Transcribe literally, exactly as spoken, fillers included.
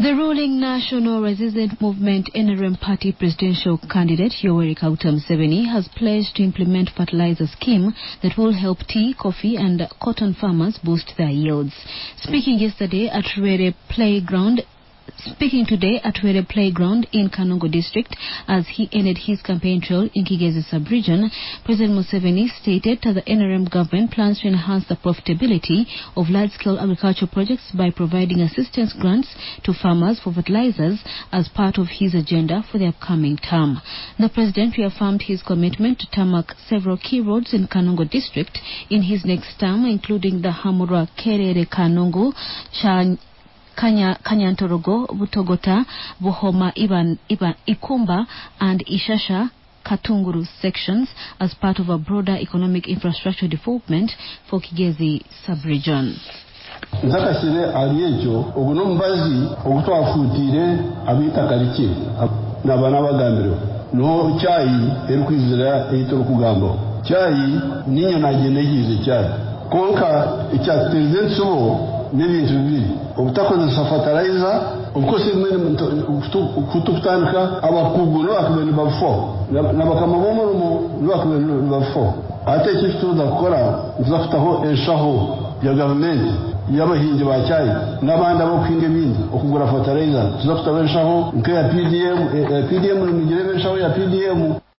The ruling National Resistance Movement N R M party presidential candidate Yoweri Kaguta Museveni has pledged to implement fertilizer scheme that will help tea, coffee and cotton farmers boost their yields. Speaking yesterday at Rwere Playground Speaking today at Rwere Playground in Kanongo district as he ended his campaign trail in Kigezi sub-region, President Museveni stated that the N R M government plans to enhance the profitability of large-scale agricultural projects by providing assistance grants to farmers for fertilizers as part of his agenda for the upcoming term. The president reaffirmed his commitment to tarmac several key roads in Kanongo district in his next term, including the Hamura Kerere Kanongo, Chan Kanya, Kanyantorogo, Butogota, Buhoma, Iban, Iban, Ikumba, and Ishasha Katunguru sections as part of a broader economic infrastructure development for Kigezi sub-region. Zakasire aliyejo oguno mbazi ogutwafutire abitakarikie nabana bagambiro no cyayi erukwizira eyitoro kugambo cyayi ninyo nagenegize cyayi konka icyateze nsubo n'ibintu bibiri ubutakoze fertilizer ubukose kutukutanika abakuguru akabeni bafo nabakamabomo no akabeni bafo ate kifuza gukora nzafutaho eshaho ya government y'abahinzi ba cyayi n'abandi abo kwinga ibindi okugura fertilizer tuzafutaho eshaho nke ya P D M P D M n'imigire eshaho ya P D M